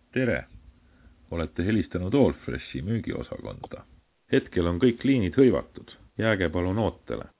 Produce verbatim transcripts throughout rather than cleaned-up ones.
Tere! Olete helistanud Allfreshi müügiosakonda. Hetkel on kõik liinid hõivatud. Jääge palun ootele.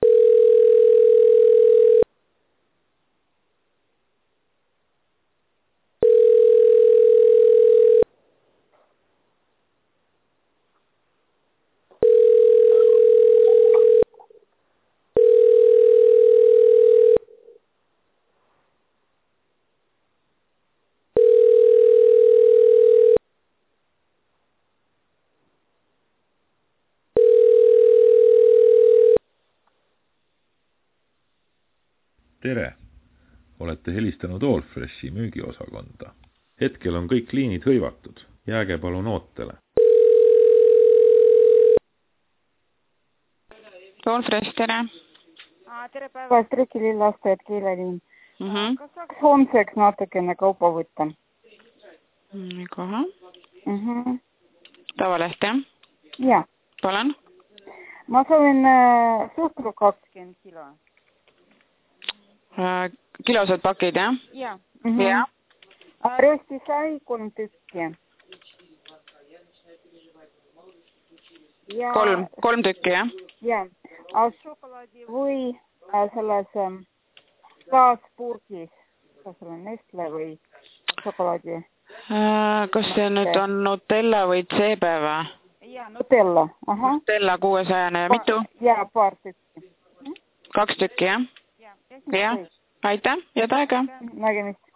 Tere! Olete helistanud Allfreshi müügiosakonda. Hetkel on kõik liinid hõivatud. Jääge palun ootele. Allfresh, tere! Tere päevast, Riki Lillasteed, Kiileliin. Mm -hmm. Kas saaks homseks natukene kaupa võtta? Mm, koha. Mm -hmm. Tavalehte? Ja. Palun? Ma soovin äh, suhkru kakskümmend kilo. Äh, kilosed pakid, jah? Ja. Mm -hmm. Ja. Äh, röstisai kolm tükki. Ja, kolm, kolm tükki, jah? Ja. Äh, šokolaadi või äh, selles äh, klaaspurgis. Kas see on Nestle või šokolaadi? Äh, kas see nüüd on Nutella või C B või? Ja, Nutella. Aha. Nutella kuuesajane ja mitu? Ja, paar tükki. Kaks tükki, jah? Ja. Jah. Aitäh, head aega. Nägemist.